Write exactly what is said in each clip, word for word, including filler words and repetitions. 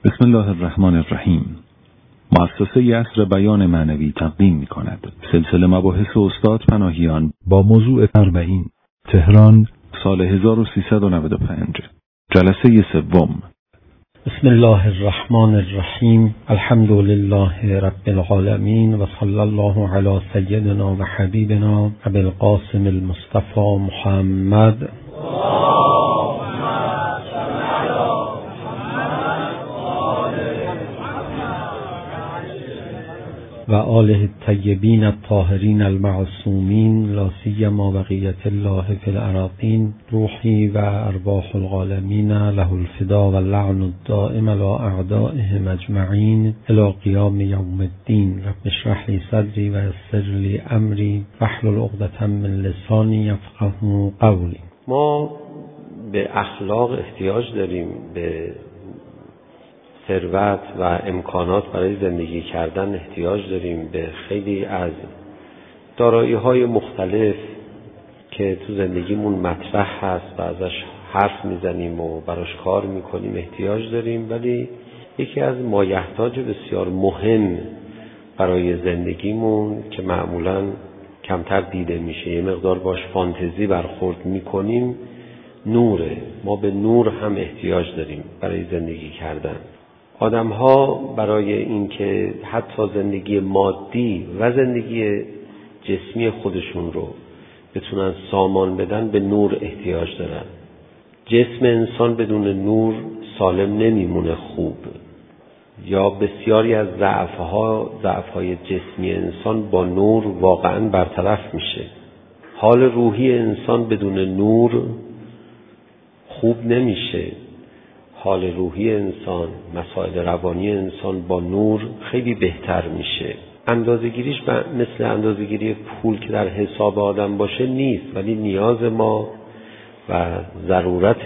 بسم الله الرحمن الرحیم. مؤسسه یسر بیان معنوی تقدیم می کند سلسله مباحث استاد پناهیان با موضوع اربعین، تهران، سال هزار و سیصد و نود و پنج، جلسه سوم. بسم الله الرحمن الرحیم. الحمد لله رب العالمین و صلی الله علی سیدنا و حبیبنا ابی القاسم المصطفى محمد و آله الطیبین الطاهرین المعصومین، لا سیما بقیة الله فی الأراضین. روحی و ارواح العالمین له الفدا و اللعن الدائم على اعدائهم اجمعین الی قیام یوم الدین. رب اشرح لی صدری و یسر لی امری واحلل عقدة من لسانی یفقهوا قولی. ما به اخلاق احتیاج داریم، به ثروت و امکانات برای زندگی کردن احتیاج داریم، به خیلی از دارایی‌های مختلف که تو زندگیمون مطرح هست و ازش حرف میزنیم و براش کار میکنیم احتیاج داریم. ولی یکی از مایحتاج بسیار مهم برای زندگیمون که معمولاً کمتر دیده میشه، یه مقدار باش فانتزی برخورد میکنیم، نوره. ما به نور هم احتیاج داریم برای زندگی کردن. آدم ها برای اینکه حتی زندگی مادی و زندگی جسمی خودشون رو بتونن سامان بدن به نور احتیاج دارن. جسم انسان بدون نور سالم نمیمونه خوب، یا بسیاری از ضعف‌ها ضعف‌های جسمی انسان با نور واقعاً برطرف میشه. حال روحی انسان بدون نور خوب نمیشه. حال روحی انسان، مسائل روانی انسان با نور خیلی بهتر میشه. اندازه‌گیریش مثل اندازه‌گیری پول که در حساب آدم باشه نیست، ولی نیاز ما و ضرورت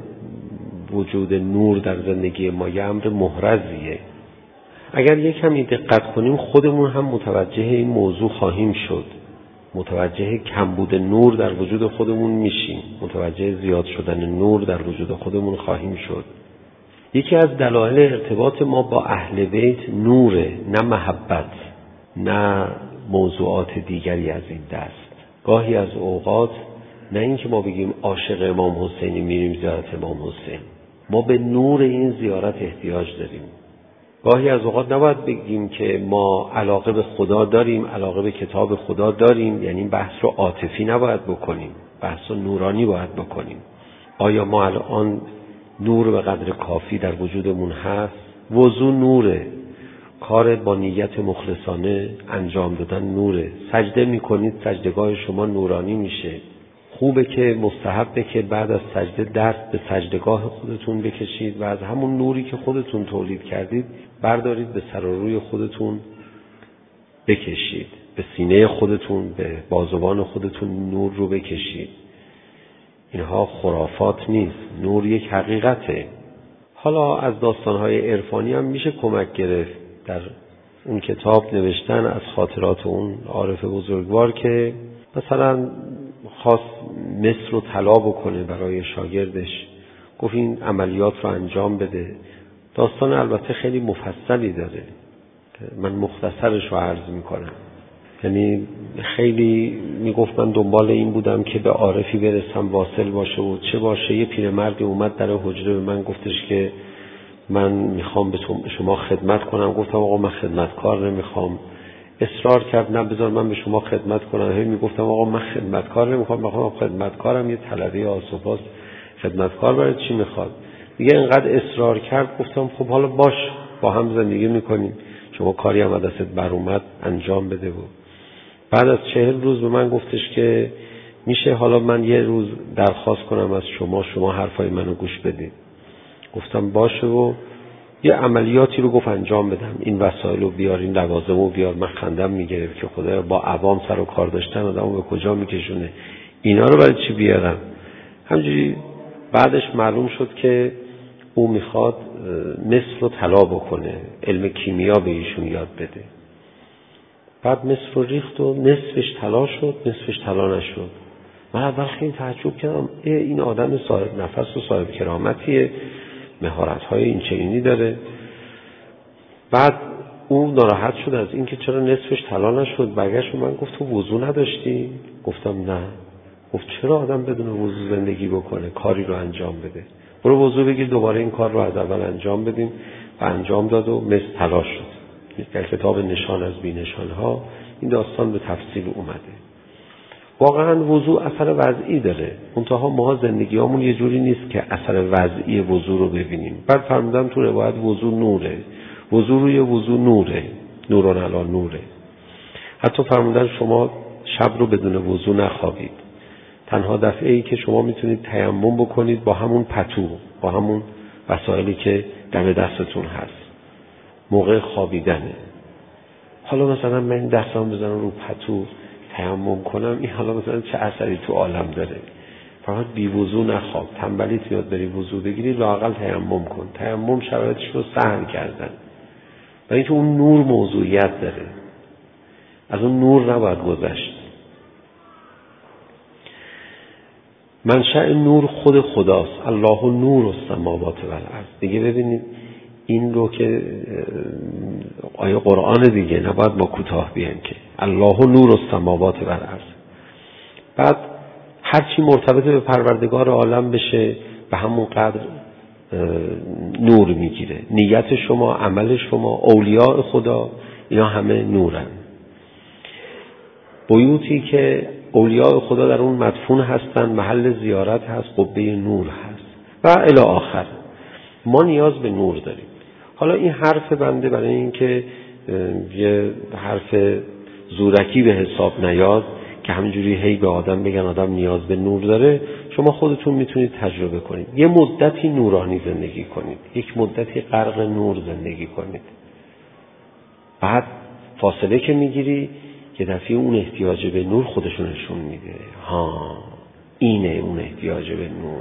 وجود نور در زندگی ما یه امر محرزیه. اگر یک کمی دقت کنیم خودمون هم متوجه این موضوع خواهیم شد. متوجه کمبود نور در وجود خودمون میشیم، متوجه زیاد شدن نور در وجود خودمون خواهیم شد. یکی از دلایل ارتباط ما با اهل بیت نوره، نه محبت، نه موضوعات دیگری از این دست. گاهی از اوقات نه اینکه ما بگیم عاشق امام حسینی میریم زیارت امام حسین، ما به نور این زیارت احتیاج داریم. گاهی از اوقات نباید بگیم که ما علاقه به خدا داریم، علاقه به کتاب خدا داریم، یعنی بحث رو عاطفی نباید بکنیم، بحث رو نورانی باید بکنیم. آیا ما الان نور به قدر کافی در وجودمون هست؟ وضو نوره، کار با نیت مخلصانه انجام دادن نوره. سجده میکنید سجدگاه شما نورانی میشه. خوبه که مستحبه که بعد از سجده دست به سجدگاه خودتون بکشید و از همون نوری که خودتون تولید کردید بردارید به سر و روی خودتون بکشید، به سینه خودتون، به بازوان خودتون نور رو بکشید. اینها خرافات نیست، نور یک حقیقته. حالا از داستانهای عرفانی هم میشه کمک گرفت. در اون کتاب نوشتن از خاطرات اون عارف بزرگوار که مثلا خواست مصر رو طلا بکنه برای شاگردش، گفت این عملیات رو انجام بده. داستان البته خیلی مفصلی داره، من مختصرش رو عرض میکنم. یعنی خیلی میگفت من دنبال این بودم که به عارفی برسم واصل باشه و چه باشه. یه پیرمردی اومد در حجره به من گفتش که من میخوام به شما خدمت کنم. گفتم آقا من خدمتکار نمیخوام. اصرار کرد نه بذار من به شما خدمت کنم. هی میگفتم آقا من خدمتکار نمیخوام، میخوام خدمتکارم یه طلبه آسوپاس، خدمتکار برای چی میخواد؟ دیگه اینقدر اصرار کرد گفتم خب حالا باش، با هم زندگی میکنیم، شما کاری هم دستت بر اومد انجام بده. بود بعد از چهل روز به من گفتش که میشه حالا من یه روز درخواست کنم از شما، شما حرفای منو گوش بدید. گفتم باشه و یه عملیاتی رو گفت انجام بدم، این وسایل رو بیار، این لوازم رو بیار. من خندم میگرفت که خدا با عوام سر و کار داشتن آدمو به کجا میکشونه، اینا رو برای چی بیارم؟ همجوری بعدش معلوم شد که او میخواد مصر رو طلا بکنه، علم کیمیا به ایشون یاد بده. بعد مصر رو ریخت و نصفش طلا شد، نصفش طلا نشد. من اول خیلی تعجب کردم، این آدم صاحب نفس و صاحب کرامتیه، مهارت‌های این چنینی داره. بعد اون ناراحت شد از اینکه چرا نصفش طلا نشد. برگشت به من گفت تو وضو نداشتی؟ گفتم نه. گفت چرا آدم بدون وضو زندگی بکنه، کاری رو انجام بده؟ برو وضو بگیر دوباره این کار رو از اول انجام بدیم. و انجام داد و مثل طلا شد. در کتاب نشان از بی نشان ها این داستان به تفصیل اومده. واقعا وضو اثر وضعی داره، منتها ما زندگیامون یه جوری نیست که اثر وضعی وضو رو ببینیم. بعد فرمودن تو روایت وضو نوره، وضو روی وضو نوره، نوران علی نوره. حتی فرمودن شما شب رو بدون وضو نخوابید. تنها دفعه ای که شما میتونید تیمم بکنید با همون پتو، با همون وسایلی که دم دستتون هست، موقع خوابیدنه. حالا مثلا من دستام بزنم رو پتو تیمم کنم، این حالا مثلا چه اثری تو عالم داره؟ فقط بی وضو نخواب. تنبلیت میاد بری وضو بگیری، لااقل تیمم کن. تیمم شرایطش رو سهل کردن. و اینکه اون نور موضوعیت داره، از اون نور نباید گذشت. منشأ نور خود خداست. الله نور السماوات و الارض. دیگه ببینید این رو که آیه قرآن دیگه، نباید ما کوتاه بیایم که الله نور السماوات و الارض. بعد هر چی مرتبط به پروردگار عالم بشه به همون قدر نور میگیره. نیت شما، عمل شما، اولیاء خدا، اینا همه نورن. بیوتی که اولیاء خدا در اون مدفون هستن، محل زیارت هست، قبه نور هست و الی آخر. ما نیاز به نور داریم. حالا این حرف بنده برای این که یه حرف زورکی به حساب نیاد که همینجوری هی به آدم بگن آدم نیاز به نور داره، شما خودتون میتونید تجربه کنید. یه مدتی نورانی زندگی کنید، یک مدتی غرق نور زندگی کنید. بعد فاصله که میگیری یه دفعه اون احتیاج به نور خودشو نشون میده. ها اینه اون احتیاج به نور.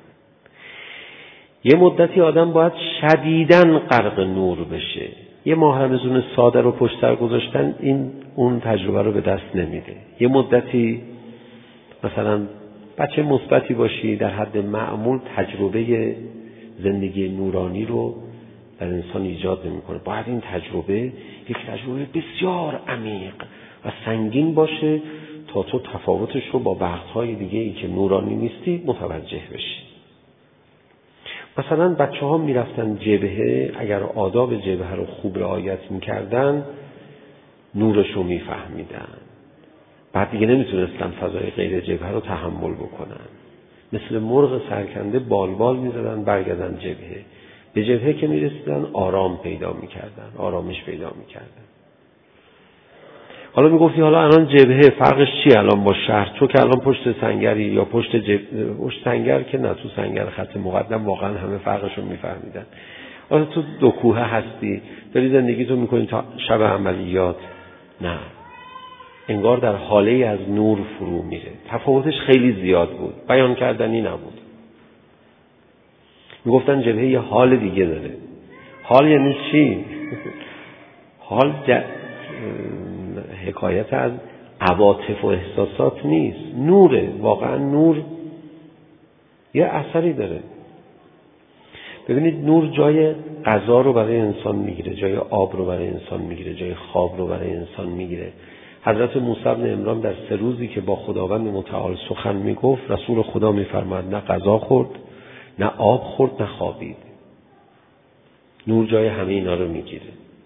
یه مدتی آدم باید شدیداً غرق نور بشه. یه ماه رمضان ساده رو پشت سر گذاشتن این اون تجربه رو به دست نمیده. یه مدتی مثلا بچه مثبتی باشی، در حد معمول تجربه زندگی نورانی رو در انسان ایجاد نمیکنه. باید این تجربه یک تجربه بسیار عمیق و سنگین باشه تا تو تفاوتش رو با وقتهای دیگه ای که نورانی نیستی متوجه بشی. مثلا بچه ها می رفتن جبهه، اگر آداب جبهه رو خوب رعایت می کردن نورش رو می فهمیدن. بعد دیگه نمی تونستن فضای غیر جبهه رو تحمل بکنن. مثل مرغ سرکنده بال بال می زدن برگردن جبهه. به جبهه که می رسیدن آرام پیدا می کردن، آرامش پیدا می کردن. حالا می گفتی حالا الان جبهه فرقش چیه الان با شهر؟ تو که الان پشت سنگری یا پشت جب... پشت سنگر که نه، تو سنگر خط مقدم واقعا همه فرقش رو می فهمیدن. حالا تو دو کوهه هستی، داری زندگی تو می کنی تا شب عملیات، نه، انگار در حاله از نور فرو میره. تفاوتش خیلی زیاد بود، بیان کردنی نبود. می گفتن جبهه یه حال دیگه داره. حال یعنی چی؟ حال ج... حکایت از عواطف و احساسات نیست، نوره. واقعا نور یه اثری داره. ببینید نور جای غذا رو برای انسان میگیره، جای آب رو برای انسان میگیره، جای خواب رو برای انسان میگیره. حضرت موسی بن عمران در سه روزی که با خداوند متعال سخن میگفت، رسول خدا میفرماد نه غذا خورد، نه آب خورد، نه خوابید. نور جای همه اینا رو میگیره.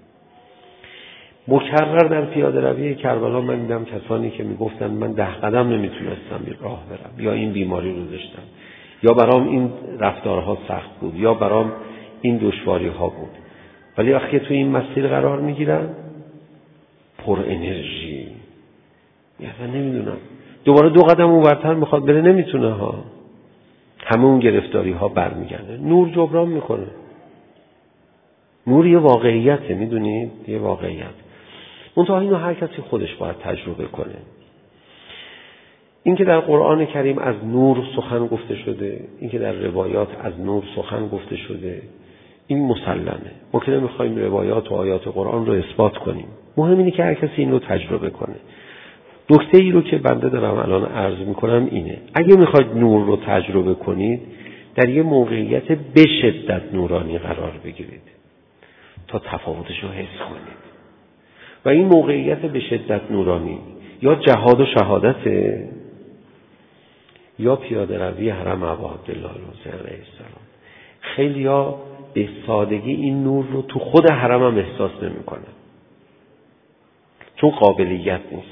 مکرر در پیاده روی کربلا من دیدم کسانی که میگفتن من ده قدم نمیتونستم راه برم، یا این بیماری رو داشتم، یا برام این رفتارها سخت بود، یا برام این دشواری ها بود، ولی وقتی تو این مسیر قرار میگیرن پر انرژی، یعنی نمیدونم دوباره دو قدم اونورتر میخواد بره، نمیتونه ها. همه اون گرفتاری ها برمیگرده. نور جبران میکنه. نور یه واقعیته، میدونید، یه واقعیت. منتها اینو هر کسی خودش باید تجربه کنه. این که در قرآن کریم از نور سخن گفته شده، این که در روایات از نور سخن گفته شده، این مسلمه. ما که نمیخوایم روایات و آیات قرآن رو اثبات کنیم، مهم اینه که هر کسی این رو تجربه کنه. نکته ای رو که بنده دارم الان عرض میکنم اینه: اگه میخواید نور رو تجربه کنید، در یه موقعیت به شدت نورانی قرار بگیرید تا تفاوتش رو حس کنید. و این موقعیت به شدت نورانی یا جهاد و شهادته یا پیاده روی حرم ابا عبدالله الحسین علیه السلام. خیلیا به سادگی این نور رو تو خود حرم هم احساس نمی کنن، چون قابلیت نیست،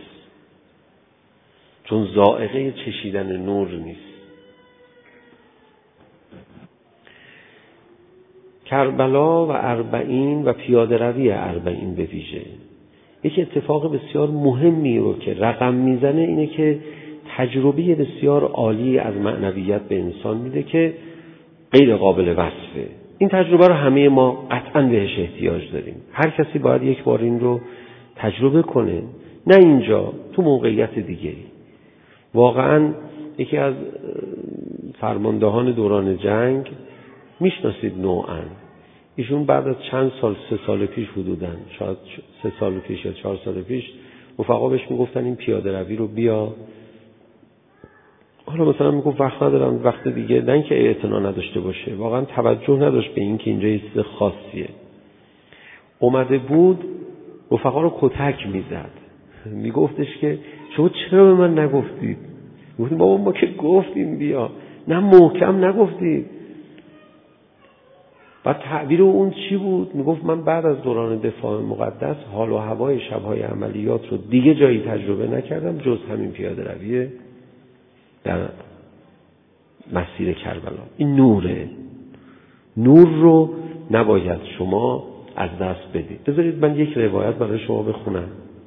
چون ذائقه چشیدن نور نیست. کربلا و اربعین و پیاده روی اربعین به ویژه یک اتفاق بسیار مهمی رو که رقم میزنه اینه که تجربه بسیار عالی از معنویت به انسان میده که غیر قابل وصفه. این تجربه رو همه ما قطعاً بهش احتیاج داریم. هر کسی باید یک بار این رو تجربه کنه، نه اینجا، تو موقعیت دیگری. واقعاً یکی از فرماندهان دوران جنگ میشناسید نوعاً، ایشون بعد از چند سال، سه سال پیش حدوداً، شاید سه سال پیش یا چهار سال پیش، رفقا بهش میگفتن این پیاده روی رو بیا. حالا مثلا میگفت وقت ندارم، وقت دیگه، نه اینکه اعتنا نداشته باشه، واقعا توجه نداشت به این که اینجا یه چیز خاصیه. اومده بود رفقا رو کتک میزد، میگفتش که شما چرا به من نگفتید؟ گفتیم بابا ما که گفتیم بیا، نه محکم نگفتید. بعد تعبیر اون چی بود؟ میگفت من بعد از دوران دفاع مقدس حال و هوای شب‌های عملیات رو دیگه جایی تجربه نکردم جز همین پیاده روی در مسیر کربلا. این نوره، نور رو نباید شما از دست بدید. بذارید من یک روایت برای شما بخونم.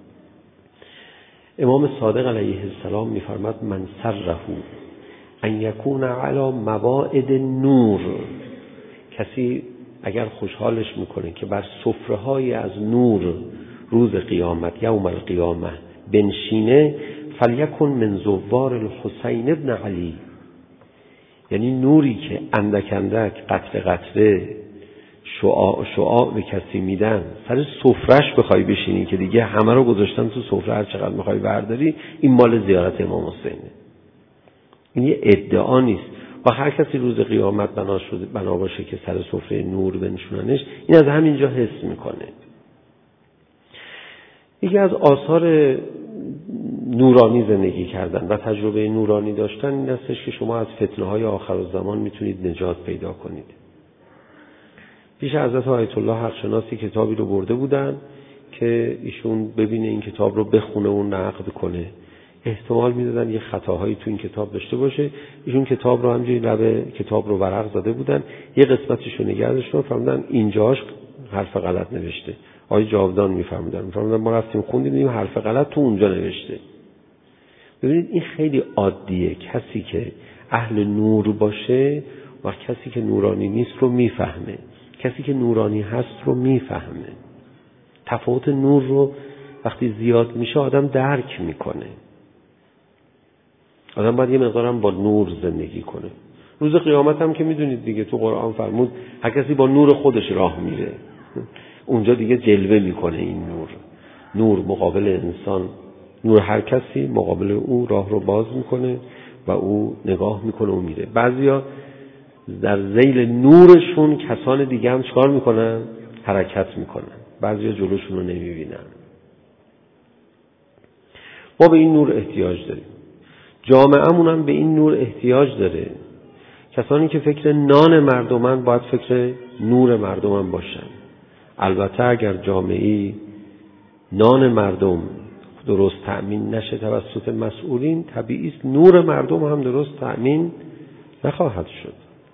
امام صادق علیه السلام می‌فرماد من سره ان یکون علی مواعد نور، کسی اگر خوشحالش میکنه که بر سفره‌های از نور روز قیامت یوم القیامه بنشینه، فلیکن من زوار الحسین ابن علی، یعنی نوری که اندک اندک قطره قطره شعاع شعاع به کسی میدن، سر سفرهش بخوای بشینی که دیگه همه رو گذاشتن تو سفره، هر چقدر میخوای برداری، این مال زیارت امام حسینه. این یه ادعا نیست. و هر کسی روز قیامت بنا شده بنا باشه که سر سفره نور بنشوننش، این از همینجا حس میکنه. یکی از آثار نورانی زندگی کردن و تجربه نورانی داشتن این استش که شما از فتنه‌های آخرالزمان میتونید نجات پیدا کنید. پیش حضرت آیت الله حق شناسی کتابی رو برده بودن که ایشون ببینه این کتاب رو بخونه و نقد کنه. احتمال میدادن یه خطاهایی تو این کتاب داشته باشه. ایشون کتاب رو همجوری لب کتاب رو ورق زده بودن، یه قسمتش رو نگه داشتن، فهمیدن اینجاش حرف غلط نوشته. آقای جاودان میفهمیدن، میفهمیدن ما رفتیم خوندیم دیدیم حرف غلط تو اونجا نوشته. ببینید این خیلی عادیه، کسی که اهل نور باشه و کسی که نورانی نیست رو میفهمه، کسی که نورانی هست رو میفهمه. تفاوت نور رو وقتی زیاد میشه آدم درک میکنه. آدم باید یه مقدارم با نور زندگی کنه. روز قیامت هم که میدونید دیگه، تو قرآن فرمود هر کسی با نور خودش راه میره. اونجا دیگه جلوه میکنه این نور. نور مقابل انسان، نور هر کسی مقابل او راه رو باز میکنه و او نگاه میکنه و میره. بعضیا در ذیل نورشون کسان دیگه هم چکار میکنن؟ حرکت میکنن. بعضیا جلوشون رو نمیبینن. ما به این نور احتیاج داریم. جامعه‌مون هم به این نور احتیاج داره. کسانی که فکر نان مردمن باید فکر نور مردمن باشن. البته اگر جامعه‌ای نان مردم درست تأمین نشه توسط مسئولین، طبیعی است نور مردم هم درست تأمین نخواهد شد.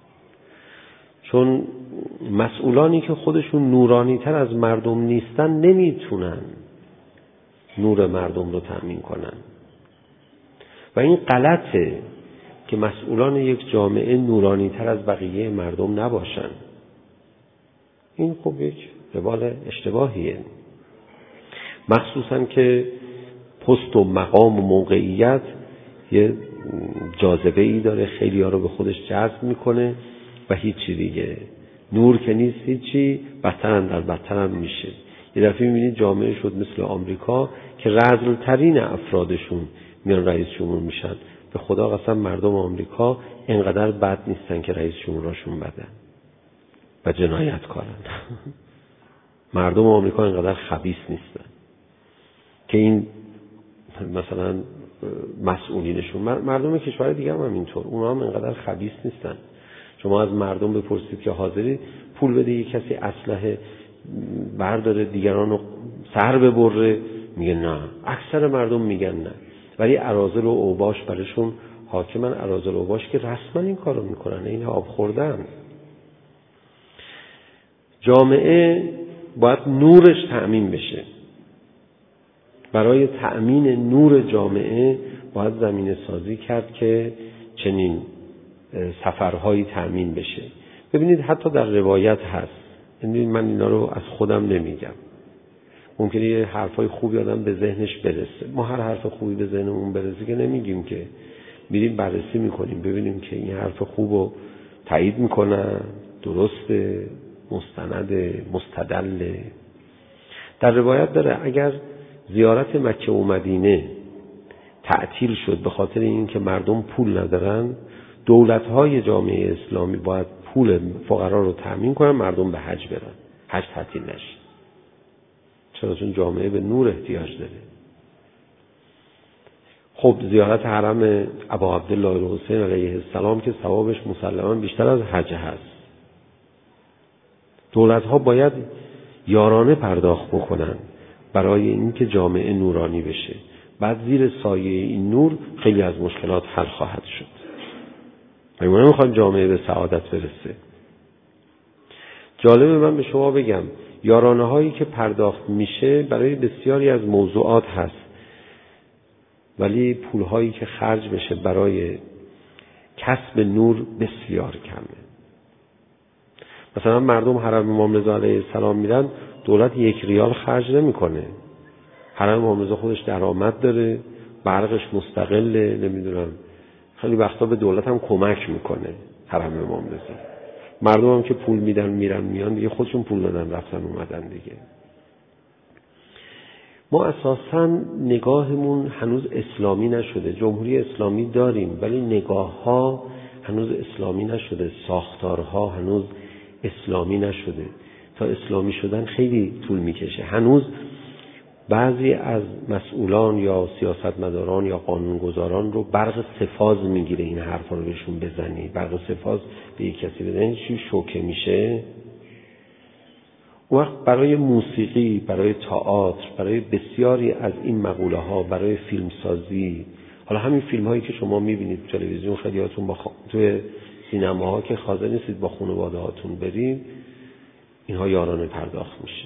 چون مسئولانی که خودشون نورانی تر از مردم نیستن نمیتونن نور مردم رو تأمین کنن. و این غلطه که مسئولان یک جامعه نورانی تر از بقیه مردم نباشن. این خب یک روال اشتباهیه، مخصوصا که پست و مقام و موقعیت یه جاذبه ای داره، خیلی ها رو به خودش جذب میکنه و هیچی دیگه. نور که نیست هیچی، بدترن در بدترن میشه. یه دفعه میبینید جامعه شد مثل آمریکا که رذل‌ترین افرادشون میان رئیس جمهور میشن. به خدا قسم مردم آمریکا اینقدر بد نیستن که رئیس جمهوراشون بدن و جنایت کارن. مردم آمریکا اینقدر خبیث نیستن که این مثلا مسئولینشون، مردم کشور دیگه هم اینطور، اونا هم اینقدر خبیث نیستن. شما از مردم بپرسید که حاضری پول بده یک کسی اسلحه برداره دیگران رو سر ببره، میگه نه. اکثر مردم میگن نه. ولی اراذل و اوباش برشون حاکمن. اراذل و اوباش که رسما این کارو میکنن، این آب خوردن. جامعه باید نورش تأمین بشه. برای تأمین نور جامعه باید زمینه سازی کرد که چنین سفرهایی تأمین بشه. ببینید حتی در روایت هست، یعنی من اینا رو از خودم نمیگم، ممکنه یه حرفای خوبی آدم به ذهنش برسه. ما هر حرف خوبی به ذهنمون برسه که نمیگیم، که میریم بررسی میکنیم ببینیم که این حرف خوبو تایید میکنن، درسته، مستنده، مستدل. در روایت داره اگر زیارت مکه و مدینه تعطیل شد به خاطر اینکه مردم پول ندارن، دولت‌های جامعه اسلامی باید پول فقرا رو تامین کنن، مردم به حج برن، حج تعطیل نشه. چرا؟ چون جامعه به نور احتیاج داره. خب زیارت حرم ابا عبدالله الحسین علیه السلام که ثوابش مسلماً بیشتر از حج هست. دولت‌ها باید یارانه پرداخت بکنن برای اینکه جامعه نورانی بشه. بعد زیر سایه این نور خیلی از مشکلات حل خواهد شد. ما نمیخوایم جامعه به سعادت برسه. جالبه من به شما بگم یارانه هایی که پرداخت میشه برای بسیاری از موضوعات هست، ولی پول هایی که خرج بشه برای کسب نور بسیار کمه. مثلا مردم حرم امام رضا علیه السلام میرن، دولت یک ریال خرج نمیکنه. حرم امام رضا خودش درآمد داره، برقش مستقله، نمیدونم خیلی وقتا به دولت هم کمک میکنه حرم امام رضا. مردم هم که پول میدن میرن میان دیگه، خودشون پول دادن رفتن اومدن دیگه. ما اساساً نگاهمون هنوز اسلامی نشده. جمهوری اسلامی داریم ولی نگاه ها هنوز اسلامی نشده، ساختارها هنوز اسلامی نشده. تا اسلامی شدن خیلی طول میکشه. هنوز بعضی از مسئولان یا سیاستمداران یا قانونگذاران رو برق سفاز میگیره این حرفا رو بهشون بزنی. برق سفاز به یک کسی بزنی چی شوکه میشه. اون وقت برای موسیقی، برای تئاتر، برای بسیاری از این مقوله ها، برای فیلمسازی، حالا همین فیلم هایی که شما میبینید تلویزیون، خیلیاتون با خ... توی سینما ها که حاضر نیستید با خانواده هاتون برید، اینها یارانه پرداخت میشه.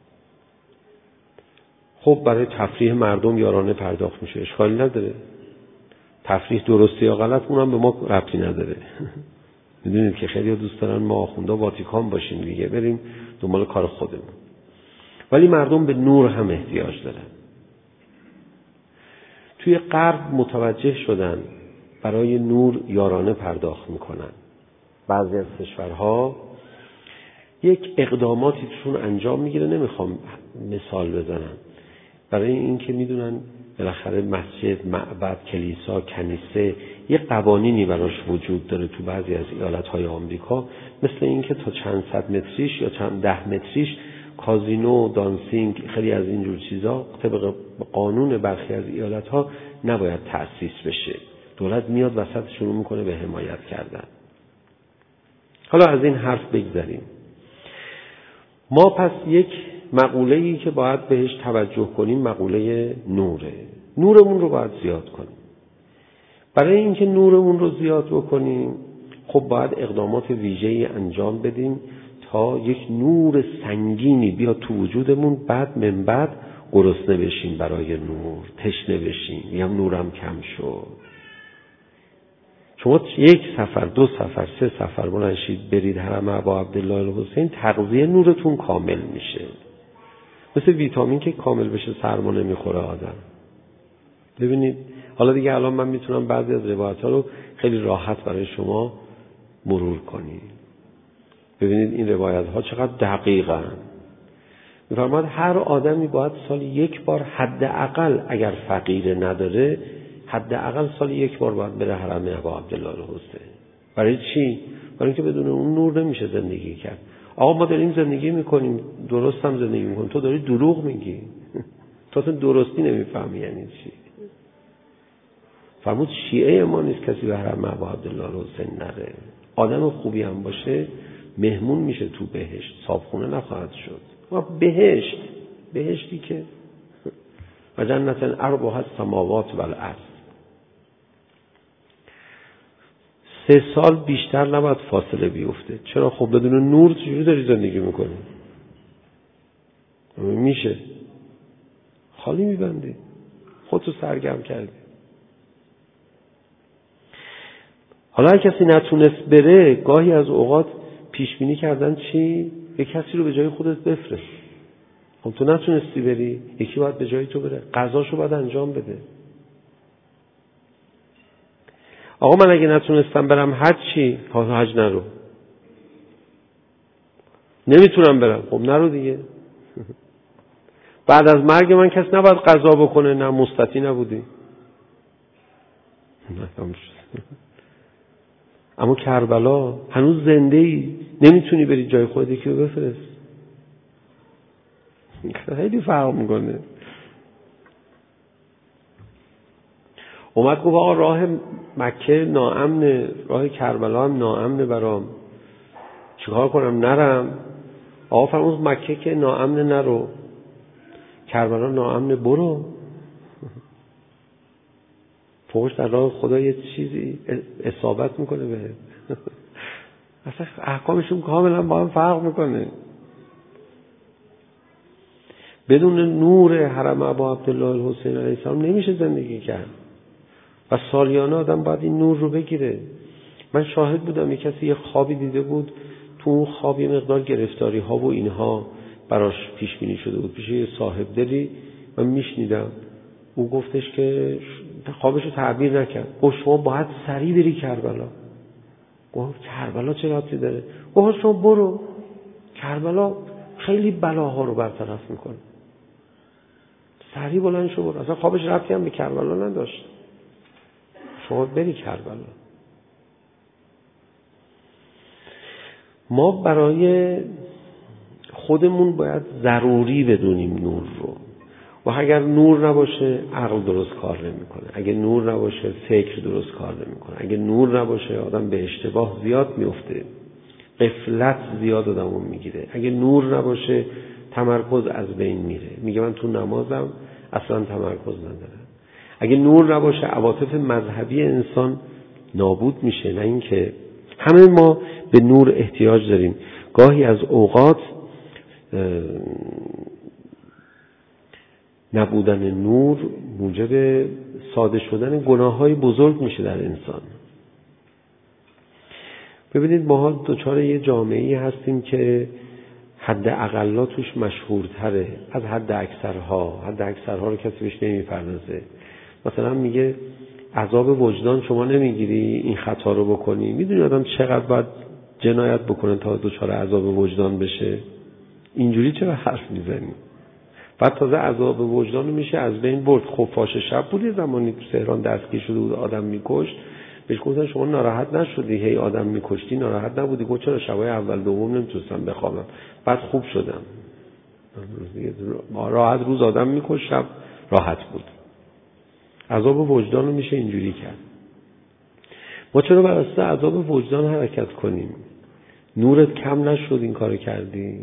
خب برای تفریح مردم یارانه پرداخت میشه، اشکالی نداره. تفریح درسته یا غلط اونم به ما ربطی نداره. میدونید که خیلی دوست دارن ما آخوندا واتیکان باشیم دیگه، بریم دنبال کار خودمون. ولی مردم به نور هم احتیاج دارن. توی غرب متوجه شدن برای نور یارانه پرداخت میکنن. بعضی از کشورها یک اقداماتی توشون انجام میگیره، نمیخوام مثال بزنم، برای اینکه میدونن بالاخره مسجد، معبد، کلیسا، کنیسه یه قوانینی براش وجود داره تو بعضی از ایالت‌های آمریکا، مثل اینکه تا چند صد متریش یا چند ده متریش کازینو، دانسینگ، خیلی از اینجور چیزا طبق قانون برخی از ایالت‌ها نباید تأسیس بشه. دولت میاد وسط شروع میکنه به حمایت کردن. حالا از این حرف بگذریم. ما پس یک مقوله‌ای که باید بهش توجه کنیم مقوله نوره. نورمون رو باید زیاد کنیم. برای اینکه نورمون رو زیاد بکنیم خب باید اقدامات ویژه‌ای انجام بدیم تا یک نور سنگینی بیاد تو وجودمون، بعد من بعد گرسنه بشیم برای نور، تشنه بشیم، میگم نورم کم شد. شما یک سفر، دو سفر، سه سفر بلنشید برید حرم ابا عبدالله الحسین، تغذیه نورتون کامل میشه. مثل ویتامین که کامل بشه سرما نمیخوره آدم. ببینید حالا دیگه الان من میتونم بعضی از روایت‌ها رو خیلی راحت برای شما مرور کنیم. ببینید این روایت‌ها چقدر دقیقاً. میفرماد هر آدمی باید سال یک بار حداقل، اگر فقیر نداره، حداقل سال یک بار باید بره حرم ابا عبدالله الحسین. برای چی؟ برای اینکه بدون اون نور نمیشه زندگی کرد. آقا ما داریم زندگی میکنیم، درست هم زندگی میکنیم، تو داری دروغ میگی. تو اصلا درستی نمیفهمی یعنی چی. فرمود شیعه ما نیست کسی به حرم ابا عبدالله الحسین نره. آدم خوبی هم باشه مهمون میشه تو بهشت، صاحبخونه نخواهد شد. و بهشت، بهشتی که و جنت اربعها السماوات و الارض، سه سال بیشتر نباید فاصله بیفته. چرا؟ خب بدون نور چجوری داری زندگی میکنی؟ میشه خالی میبندی، خودتو سرگرم کردی. حالا اگه کسی نتونست بره، گاهی از اوقات پیش بینی کردن چی؟ یک کسی رو به جای خودت بفرست. خب تو نتونستی بری، یکی باید به جای تو بره، قضاشو باید انجام بده. آقا من اگه نتونستم برم هر چی، حج نرو. نمیتونم برم، خب نرو دیگه. بعد از مرگ من کس نباید قضا بکنه، نه مستطیع نبودی. اما کربلا هنوز زنده ای، نمیتونی بری جای خودت، یکی رو بفرست. خیلی فرق میکنه. اومد گفت آقا راه مکه ناامنه، راه کربلا هم ناامنه برام، چیکار کنم؟ نرم؟ آقا فرمود مکه که ناامنه نرو، کربلا ناامنه برو. فوقش در راه خدا یه چیزی اصابت میکنه بهت. اصلا احکامشون کاملا با هم فرق میکنه. بدون نور حرم ابا عبدالله الحسین علیه السلام نمیشه زندگی کرد و سالیانه آدم باید این نور رو بگیره. من شاهد بودم، یک کسی یه خوابی دیده بود، تو اون خواب یه مقدار گرفتاری ها و اینها براش پیش بینی شده بود پیش یه صاحب دلی. من میشنیدم او گفتش که خوابش رو تعبیر نکرد، گفت شما باید سریع بری کربلا. گفت کربلا چه ربطی داره؟ گفت شما برو، کربلا خیلی بلاها رو برطرف میکنه. سریع بلند شو برو. اصلا خوابش ربطی هم به کربلا نداشت. شما بری کربلا. ما برای خودمون باید ضروری بدونیم نور رو. و اگر نور نباشه عقل درست کار نمیکنه، اگه نور نباشه فکر درست کار نمیکنه، اگه نور نباشه آدم به اشتباه زیاد میفته، غفلت زیاد آدمو میگیره، اگه نور نباشه تمرکز از بین میره. میگه من تو نمازم اصلا تمرکز ندارم. اگه نور نباشه عواطف مذهبی انسان نابود میشه. نه اینکه همه ما به نور احتیاج داریم. گاهی از اوقات نبودن نور موجب ساده شدن گناه‌های بزرگ میشه در انسان. ببینید ما دچار یه جامعه‌ای هستیم که حد اقلا توش مشهورتره از حد اکثرها. حد اکثرها رو کسی بهش نمیپردازه. مثلا میگه عذاب وجدان شما نمیگیری این خطا رو بکنی. میدونی آدم چقدر باید جنایت بکنه تا دچار عذاب وجدان بشه؟ اینجوری چرا حرف میزنی؟ بعد تازه عذاب وجدان رو میشه از بین برد. خفاش شب بود یه زمانی تو تهران دستگیر شده بود، آدم میکشت. بهش گفتن شما ناراحت نشدی هی آدم میکشتی؟ ناراحت نبودی؟ گفت چرا شبای اول دوم نمیتونستم بخوابم، بعد خوب شدم. راحت روز آدم میکشت، شب راحت بود. عذاب وجدان رو میشه اینجوری کرد. ما چرا بر اساس عذاب وجدان حرکت کنیم؟ نورت کم نشد این کار کردی؟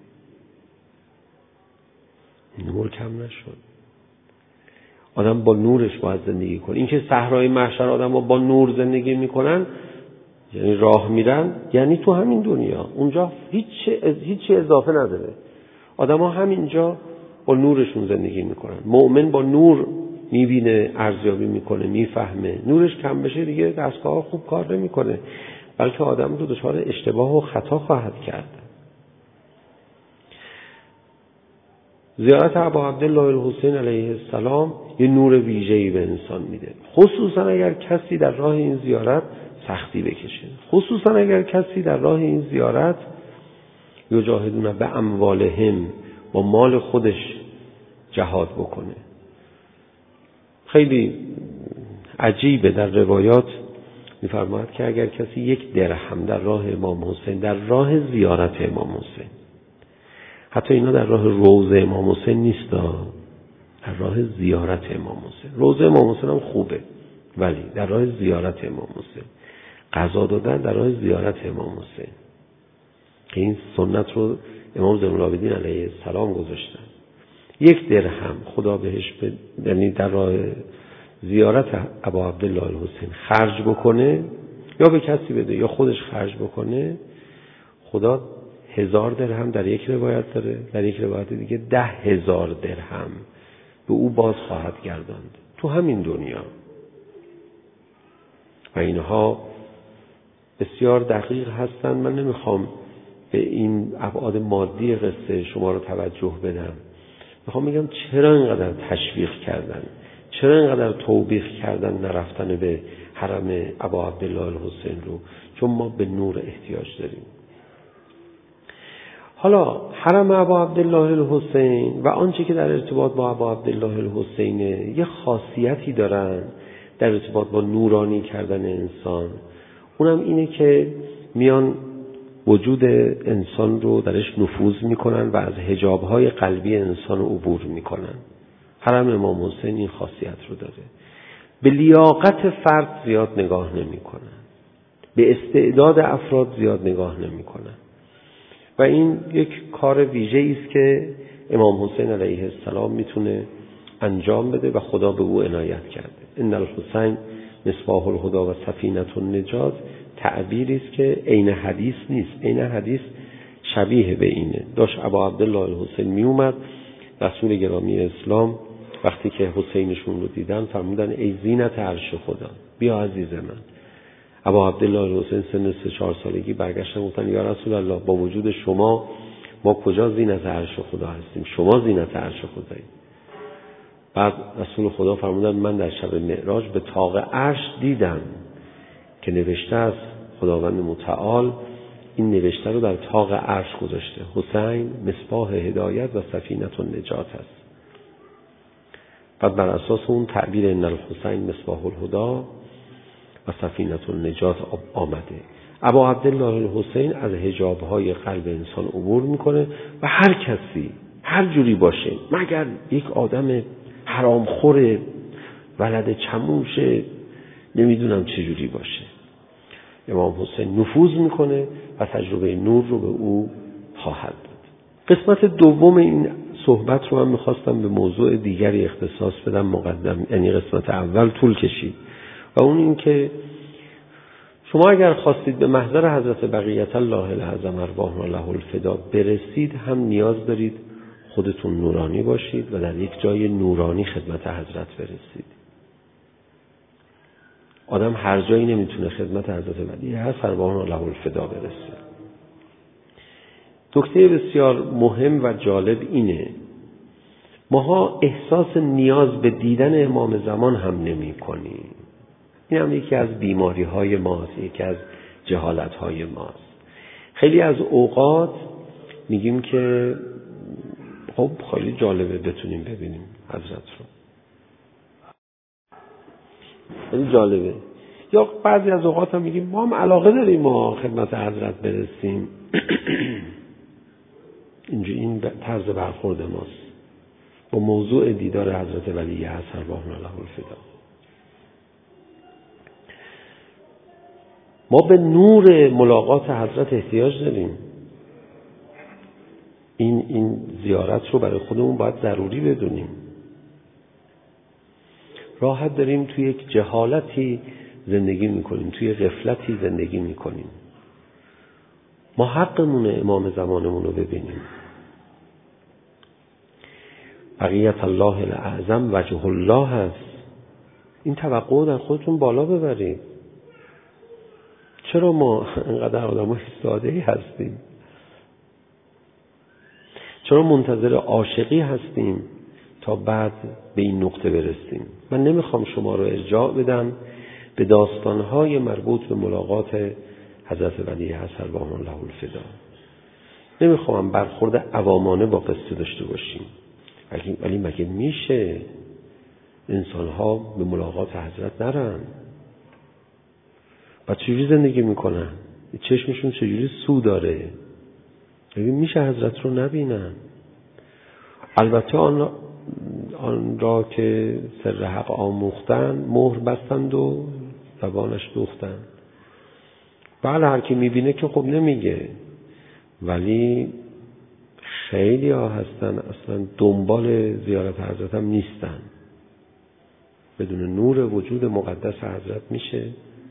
نور کم نشد. آدم با نورش باید زندگی کنه. این که صحرای محشر آدم ها با نور زندگی میکنن، یعنی راه میرن، یعنی تو همین دنیا اونجا هیچ هیچ اضافه نداره. آدم ها همینجا با نورشون زندگی میکنن. مؤمن با نور میبینه، ارزیابی میکنه، میفهمه. نورش کم بشه دیگه دستگاه خوب کار نمیکنه، بلکه آدم رو دچار اشتباه و خطا خواهد کرد. زیارت ابا عبدالله الحسین علیه السلام یه نور ویژه‌ای به انسان میده، خصوصا اگر کسی در راه این زیارت سختی بکشه، خصوصا اگر کسی در راه این زیارت یجاهدون به اموالهم، با مال خودش جهاد بکنه. خیلی عجیبه در روایات می‌فرماید که اگر کسی یک درهم در راه امام حسین، در راه زیارت امام حسین، حتی اینا در راه روضه امام حسین نیست، در راه زیارت امام حسین، روضه امام حسین هم خوبه ولی در راه زیارت امام حسین، قضا دادن در راه زیارت امام حسین که این سنت رو امام زین العابدین علیه السلام گذاشتن، یک درهم خدا بهش ب... یعنی در راه زیارت ابا عبدالله الحسین خرج بکنه یا به کسی بده یا خودش خرج بکنه، خدا هزار درهم در یک روایت داره، در یک روایت دیگه ده هزار درهم به او باز خواهد گرداند تو همین دنیا. و اینها بسیار دقیق هستند. من نمیخوام به این ابعاد مادی قصه شما رو توجه بدم، میخوام بگم چرا اینقدر تشویق کردن، چرا اینقدر توبیخ کردن نرفتن به حرم ابا عبدالله الحسین رو، چون ما به نور احتیاج داریم. حالا حرم ابا عبدالله الحسین و آنچه که در ارتباط با ابا عبدالله الحسینه یه خاصیتی دارن در ارتباط با نورانی کردن انسان، اونم اینه که میان وجود انسان رو درش نفوذ میکنن و از حجابهای قلبی انسان رو عبور میکنن. حرم امام حسین این خاصیت رو داره. به لیاقت فرد زیاد نگاه نمیکنن، به استعداد افراد زیاد نگاه نمیکنن و این یک کار ویژه‌ای است که امام حسین علیه السلام میتونه انجام بده و خدا به او عنایت کرده. ان الحسین مصباح الهدى و سفینة النجات تعبیری است که عین حدیث نیست، عین حدیث شبیه به اینه. داشت ابا عبدالله الحسین می اومد، رسول گرامی اسلام وقتی که حسینشون رو دیدن فرمودن ای زینت عرش خدا، بیا عزیز من. ابا عبدالله الحسین سن سه چهار سالگی برگشتن گفتن یا رسول الله با وجود شما ما کجا زینت عرش خدا هستیم، شما زینت عرش خدایید. بعد رسول خدا فرمودن من در شب معراج به طاق عرش دیدم که نوشته است خداوند متعال این نوشته رو در طاق عرش گذاشته، حسین مصباح هدایت و سفینة النجات است. بعد بر اساس اون تعبیر ان الحسین مصباح الهدى و سفینة النجات آمده. ابا عبدالله الحسین از حجابهای قلب انسان عبور میکنه و هر کسی هر جوری باشه مگر یک آدم حرامخور ولد چموش نمیدونم چه جوری باشه، امام حسین نفوذ میکنه و تجربه نور رو به او خواهد داد. قسمت دوم این صحبت رو من میخواستم به موضوع دیگری اختصاص بدم مقدم، یعنی قسمت اول طول کشید و اون این که شما اگر خواستید به محضر حضرت بقیت الله الاعظم ارواحنا له الفدا برسید هم نیاز دارید خودتون نورانی باشید و در یک جای نورانی خدمت حضرت برسید. آدم هر جایی نمیتونه خدمت حضرت ولی هست ارواحنا له الفدا برسه. نکته بسیار مهم و جالب اینه ماها احساس نیاز به دیدن امام زمان هم نمی کنیم. این هم یکی از بیماری های ماست، یکی از جهالت های ماست. خیلی از اوقات میگیم که خب خیلی جالبه بتونیم ببینیم حضرت رو، خیلی جالبه. یا بعضی از اوقات هم میگیم ما هم علاقه داریم ما خدمت حضرت برسیم. اینجا این طرز برخورد ماست با موضوع دیدار حضرت ولی هست ارواحنا له الفدا. ما به نور ملاقات حضرت احتیاج داریم. این این زیارت رو برای خودمون باید ضروری بدونیم. راحت داریم توی یک جهالتی زندگی میکنیم، توی غفلتی زندگی میکنیم. ما حقمونه امام زمانمون رو ببینیم. بقیت الله الاعظم وجه الله هست. این توقع در خودتون بالا ببرید. چرا ما انقدر آدم ایستاده‌ای هستیم؟ چرا منتظر عاشقی هستیم تا بعد به این نقطه برسیم؟ من نمیخوام شما رو ارجاع بدم به داستانهای مربوط به ملاقات حضرت ولی هست ارواحنا له الفدا. نمیخوام برخورد عوامانه با قصه داشته باشیم، ولی ولی مگه میشه انسانها به ملاقات حضرت نرن؟ و چجوری زندگی میکنن؟ چشمشون چجوری سو داره؟ ببین میشه حضرت رو نبینن. البته آن آن را که سر حق آموختن مهر بستند و زبانش دوختن. بله هر کی میبینه که خب نمیگه، ولی خیلی ها هستن اصلا دنبال زیارت حضرت هم نیستن. بدون نور وجود مقدس حضرت میشه؟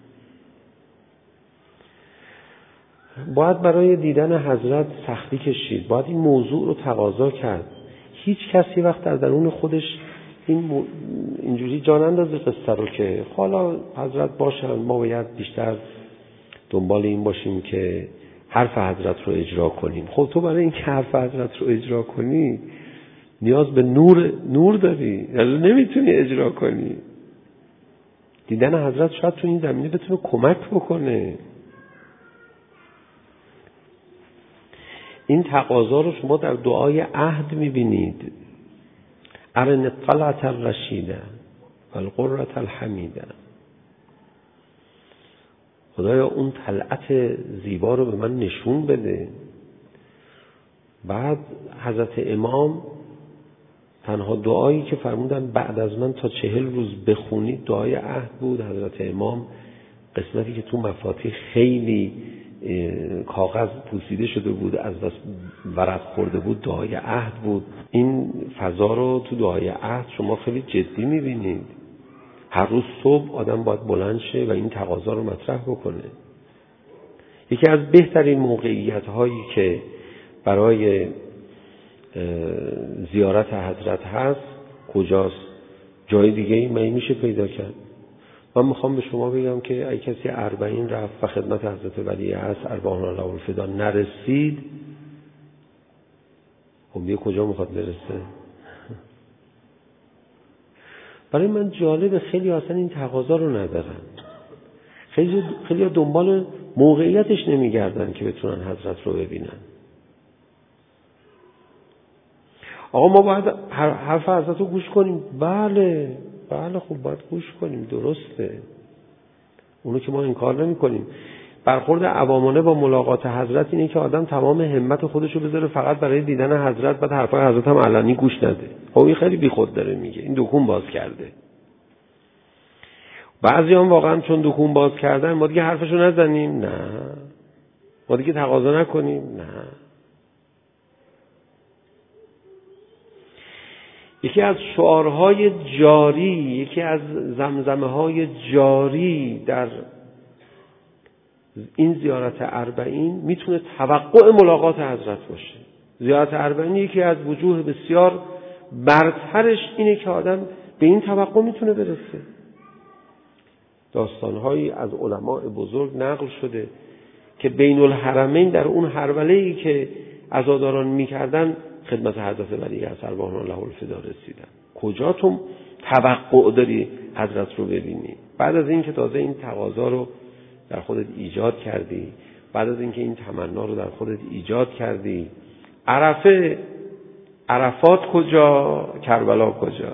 باید برای دیدن حضرت سختی کشید، باید این موضوع رو تقاضا کرد. هیچ کسی وقت در درون خودش این اینجوری جان اندازه قصه رو که حالا حضرت باشن، ما باید بیشتر دنبال این باشیم که حرف حضرت رو اجرا کنیم. خب تو برای این که حرف حضرت رو اجرا کنی نیاز به نور نور داری، یعنی نمیتونی اجرا کنی. دیدن حضرت شاید تو این زمینه بتونه کمک بکنه. این تقاضا رو شما در دعای عهد میبینید. ارن الطلعة الرشیده و القرة الحمیده. خدایا اون طلعت زیبا رو به من نشون بده. بعد حضرت امام تنها دعایی که فرمودن بعد از من تا چهل روز بخونید دعای عهد بود. حضرت امام قسمتی که تو مفاتیح خیلی کاغذ پوسیده شده بود، از دست ورق خورده بود، دعای عهد بود. این فضا رو تو دعای عهد شما خیلی جدی میبینید. هر روز صبح آدم باید بلند شه و این تقاضا رو مطرح بکنه. یکی از بهترین موقعیت هایی که برای زیارت حضرت هست کجاست؟ جای دیگه ای من میشه پیدا کرد؟ من میخوام به شما بگم که اگه کسی اربعین رفت و خدمت حضرت ولی هست ارواحنا له الفدا نرسید، خب دیگه کجا میخواد برسه؟ برای من جالب خیلی اصلا این تقاضا رو ندارن. خیلی خیلی دنبال موقعیتش نمیگردن که بتونن حضرت رو ببینن. آقا ما باید حرف حضرت رو گوش کنیم. بله بله خب باید گوش کنیم، درسته. اونو که ما انکار نمی کنیم. برخورد عوامانه با ملاقات حضرت اینه که آدم تمام همت خودش رو بذاره فقط برای دیدن حضرت، بعد حرفای حضرت هم علنی گوش نده. خب این خیلی بیخود داره میگه، این دکون باز کرده. بعضی هم واقعا چون دکون باز کردن ما دیگه حرفشو نزنیم، نه. ما دیگه تقاضا نکنیم، نه. یکی از شعارهای جاری، یکی از زمزمه های جاری در این زیارت اربعین میتونه توقع ملاقات حضرت باشه. زیارت اربعین یکی از وجوه بسیار برترش اینه که آدم به این توقع میتونه برسه. داستانهایی از علماء بزرگ نقل شده که بین الحرمین در اون هروله‌ای که عزاداران میکردن خدمت حضرت ولی از ارواحنا له الفدا رسیدن. کجا تو توقع داری حضرت رو ببینی؟ بعد از این که تازه این تقاضا رو در خودت ایجاد کردی، بعد از این که این تمنا رو در خودت ایجاد کردی، عرفه عرفات کجا، کربلا کجا؟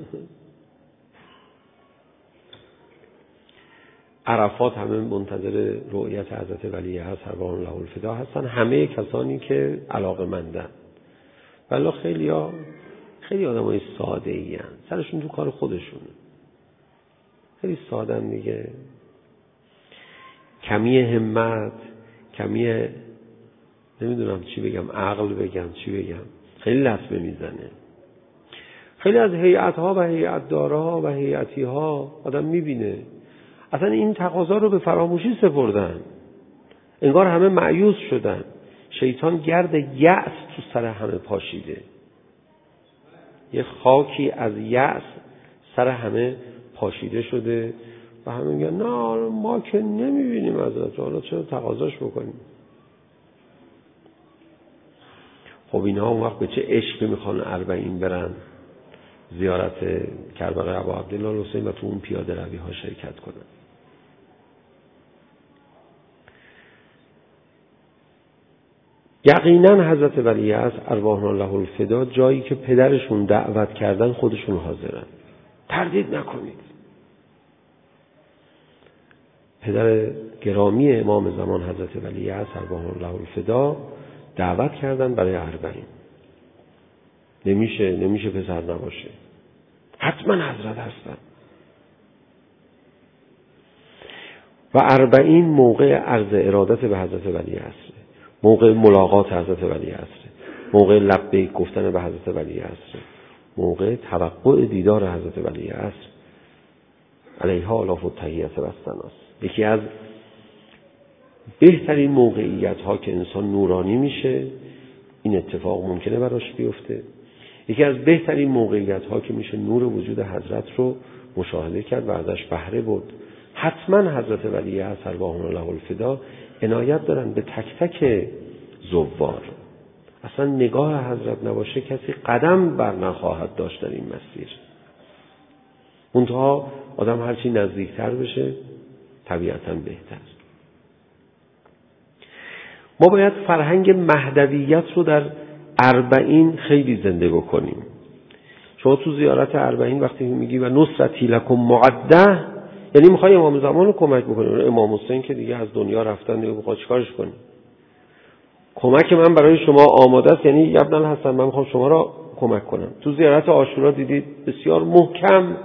عرفات همه منتظر رؤیت حضرت ولی هست ارواحنا له الفدا هستن، همه کسانی که علاقه‌مندن. ولی خیلی ها خیلی آدم های ساده ای هن. سرشون تو کار خودشونه، خیلی ساده هم دیگه. کمی همت، کمی نمیدونم چی بگم، عقل بگم چی بگم، خیلی لطمه میزنه. خیلی از هیئت ها و هیئت دارها و هیئتی ها آدم میبینه اصلا این تقاضا رو به فراموشی سپردن، انگار همه مایوس شدن. شیطان گرد یأس تو سر همه پاشیده، یه خاکی از یأس سر همه پاشیده شده و همه میگن نه ما که نمیبینیم حضرت، حالا چرا تقاضاش بکنیم؟ خب اینا اون وقت به چه عشقی میخوان اربعین برن زیارت کربلای ابا عبدالله الحسین و تو اون پیاده روی ها شرکت کنن؟ یقینا حضرت ولی است ارواحنا له الفدا جایی که پدرشون دعوت کردن خودشون حاضرن. تردید نکنید. پدر گرامی امام زمان حضرت ولی عصر ارواح الله الفدا دعوت کردن برای اربعین. نمیشه نمیشه پسر نباشه، حتما حضرت هستن. و اربعین موقع عرض ارادت به حضرت ولی عصر، موقع ملاقات حضرت ولی عصر، موقع لبیک گفتن به حضرت ولی عصر، موقع توقع دیدار حضرت ولی عصر علیها آلاف التحیات و الثناء. یکی از بهترین موقعیت ها که انسان نورانی میشه، این اتفاق ممکنه براش بیفته. یکی از بهترین موقعیت ها که میشه نور وجود حضرت رو مشاهده کرد و ازش بهره برد. حتما حضرت ولی عصر ارواح الله الفدا عنایت دارن به تک تک زوار. اصلا نگاه حضرت نباشه کسی قدم بر نخواهد داشت در این مسیر. منتها آدم هرچی نزدیکتر بشه طبیعتاً بهتر. ما باید فرهنگ مهدویت رو در اربعین خیلی زنده بکنیم. شما تو زیارت اربعین وقتی میگی و نصرتی لکم معده، یعنی میخوای امام زمان رو کمک بکنی. امام حسین که دیگه از دنیا رفتن، دیگه میخوای چیکارش کنی؟ کمک من برای شما آماده است، یعنی ابن الحسن من میخوام شما را کمک کنم. تو زیارت عاشورا دیدید بسیار محکم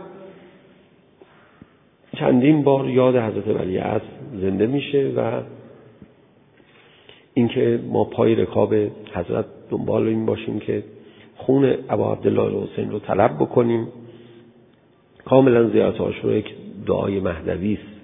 چندین بار یاد حضرت ولی عصر زنده میشه و اینکه ما پای رکاب حضرت دنبال این باشیم که خون ابا عبدالله الحسین رو طلب بکنیم. کاملا زیارت عاشورا یک دعای مهدوی است.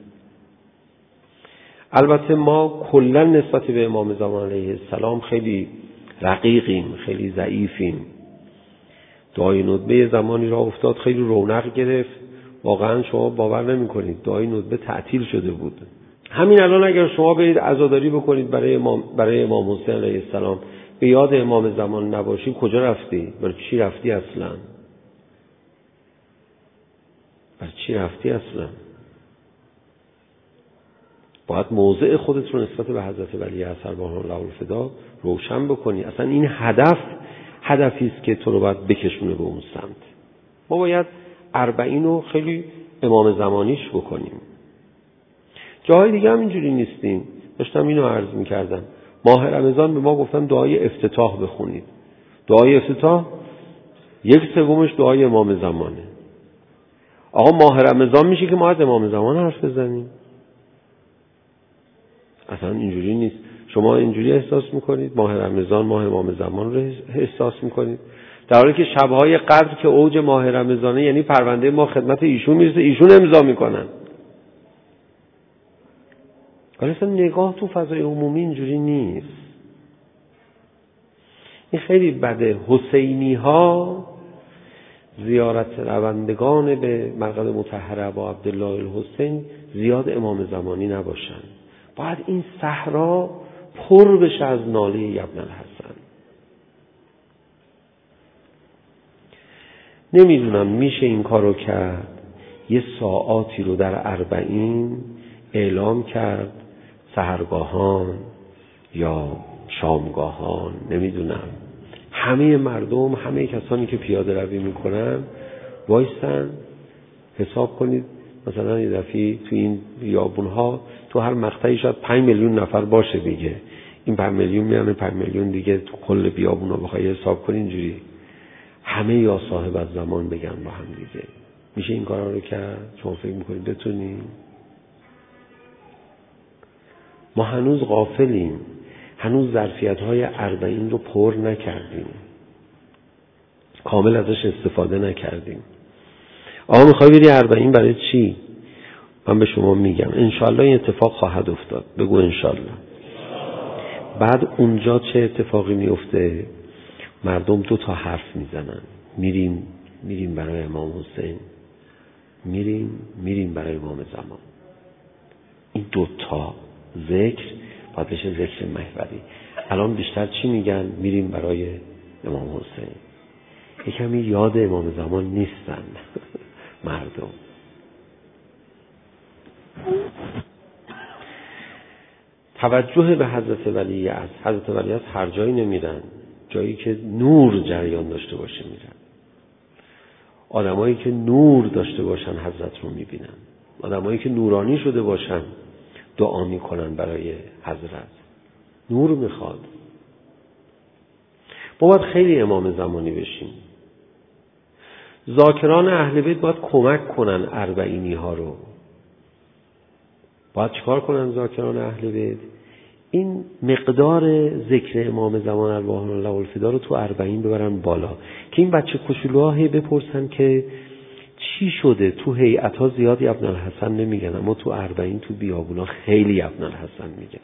البته ما کلا نسبت به امام زمان علیه السلام خیلی رقیقیم، خیلی ضعیفیم. دعای ندبه زمانی را افتاد خیلی رونق گرفت. واقعا شما باور نمی کنید دعای ندبه تعطیل شده بود. همین الان اگر شما برید عزاداری بکنید برای امام برای امام حسین علیه السلام، به یاد امام زمان نباشی، کجا رفتی؟ برای چی رفتی اصلا؟ برای چی رفتی اصلا؟ باید موضع خودت رو نسبت به حضرت ولی عصر ارواح الله الفدا روشن بکنی. اصلا این هدف هدفی است که تو رو باید بکشونه به اون سمت. ما باید اربعین رو خیلی امام زمانیش بکنیم. جاهای دیگه هم اینجوری نیستیم. داشتم اینو عرض می‌کردم. ماه رمضان به ما گفتن دعای افتتاح بخونید. دعای افتتاح یک سومش دعای امام زمانه. آقا ماه رمضان میشه که ما از امام زمان حرف بزنیم؟ اصلا اینجوری نیست. شما اینجوری احساس میکنید ماه رمضان ماه امام زمان رو احساس میکنید، در حالی که شبهای قدر که اوج ماه رمضانه، یعنی پرونده ما خدمت ایشون میرسه، ایشون امضا میکنن. ولی اصلا نگاه تو فضای عمومی اینجوری نیست. این خیلی بده. حسینی ها زیارت روندگان به مرقد مطهر ابا عبدالله الحسین زیاد امام زمانی نباشن. باید این صحرا پر بشه از ناله ابن الحسن. نمیدونم میشه این کارو کرد. یه ساعاتی رو در اربعین اعلام کرد، سحرگاهان یا شامگاهان، نمیدونم، همه مردم، همه کسانی که پیاده روی میکنن وایستن. حساب کنید مثلا یه دفعی تو این بیابونها تو هر مقطعی شاید پنج میلیون نفر باشه دیگه. این پنج میلیون میانه پنج میلیون دیگه تو کل بیابونها بخوای حساب کنی اینجوری همه یا صاحب از زمان بگن با هم دیگه. میشه این کارا رو کرد؟ شما فکر میکنید بتونیم؟ ما هنوز غافلیم. هنوز ظرفیت‌های اربعین رو پر نکردیم، کامل ازش استفاده نکردیم. آقا میخوای بری اربعین برای چی؟ من به شما میگم انشالله این اتفاق خواهد افتاد. بگو انشالله. بعد اونجا چه اتفاقی میفته؟ مردم دو تا حرف میزنن. میریم میریم برای امام حسین، میریم میریم برای امام زمان. این دو تا ذکر باید بشه ذکر محوری. الان بیشتر چی میگن؟ میریم برای امام حسین. یکمی یاد امام زمان نیستن مردم. توجه به حضرت ولی عصر. حضرت ولی عصر هر جایی نمیرن، جایی که نور جریان داشته باشه میرن. آدمایی که نور داشته باشن حضرت رو میبینن. آدمایی که نورانی شده باشن دعا میکنن برای حضرت. نور میخواد. ما باید خیلی امام زمانی بشیم. ذاکران اهل بیت باید کمک کنن اربعینی ها رو. باید چیکار کنن ذاکران اهل بیت؟ این مقدار ذکر امام زمان ارواح الله الفدا رو تو اربعین ببرن بالا، که این بچه کوچولوها هی بپرسن که چی شده. تو هیئت‌ها زیادی ابن الحسن نمیگن، اما تو اربعین تو بیابونا خیلی ابن الحسن میگن.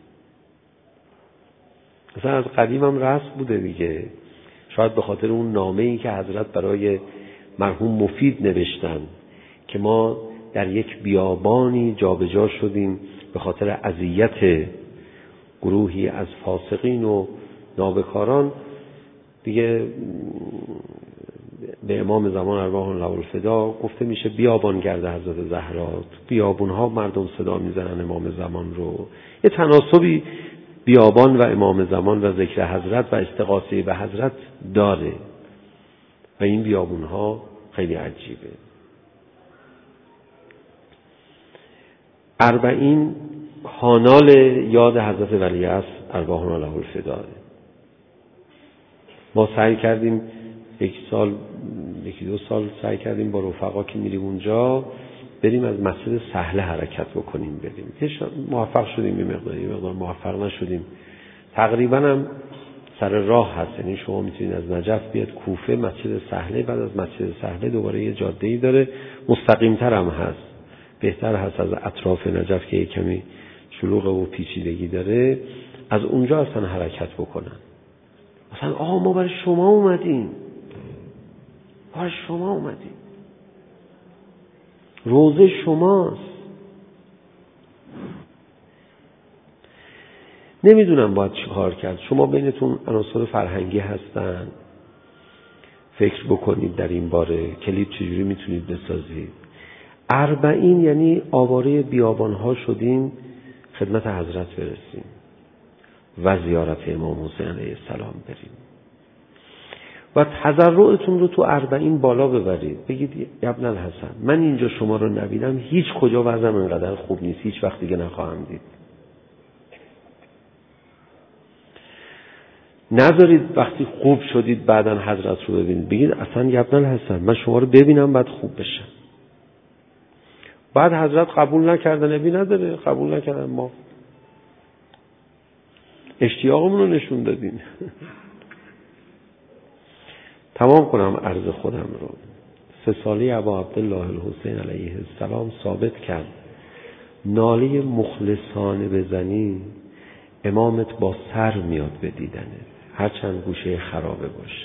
مثلا از قدیم هم رسم بوده دیگه، شاید به خاطر اون نامه‌ای که حضرت برای مرحوم مفید نوشتن که ما در یک بیابانی جابجا شدیم به خاطر اذیت گروهی از فاسقین و نابکاران، دیگه به امام زمان ارواح الله الفدا گفته میشه بیابان گرده حضرت زهرا. بیابونها مردم صدا میزنن امام زمان رو. یه تناسبی بیابان و امام زمان و ذکر حضرت و استغاثه به حضرت داره و این بیابونها خیلی عجیبه. اربعین خانال یاد حضرت ولیعصر ارواح الله الفدا. ما سعی کردیم یک سال یکی دو سال سعی کردیم با رفقا که میریم اونجا بریم از مسجد سهله حرکت بکنیم بریم. هیچ موفق شدیم یه مقدار یه مقدار موفق نشدیم. تقریبا هم سر راه هست، یعنی شما میتونید از نجف بیاد کوفه مسجد سهله، بعد از مسجد سهله دوباره یه جاده‌ای داره مستقیم تر هم هست، بهتر هست از اطراف نجف که یه کمی شلوغ و پیچیدگی داره، از اونجا اصلا حرکت بکنن. مثلا آقا ما برای شما اومدیم، برای شما اومدیم، روزه شماست. نمیدونم باید چی کار کرد. شما بینتون عناصر فرهنگی هستن، فکر بکنید در این باره کلیپ چجوری میتونید بسازید. اربعین یعنی آواره بیابانها شدیم خدمت حضرت برسیم و زیارت امام حسین علیه السلام بریم و تضرعتون رو تو اربعین بالا ببرید. بگید ابن الحسن من اینجا شما رو نبینم هیچ کجا وضعم انقدر خوب نیست، هیچ وقت دیگه نخواهم دید. نذارید وقتی خوب شدید بعداً حضرت رو ببینید. بگید اصلا ابن الحسن من شما رو ببینم بعد خوب بشم. بعد حضرت قبول نکردن، نبی نداره، قبول نکردن، ما اشتیاقمون رو نشون دادیم. تمام کنم عرض خودم رو. سه سالی ابا عبدالله الحسین علیه السلام ثابت کرد ناله مخلصانه بزنی امامت با سر میاد به دیدنه، هرچند گوشه خرابه باشه.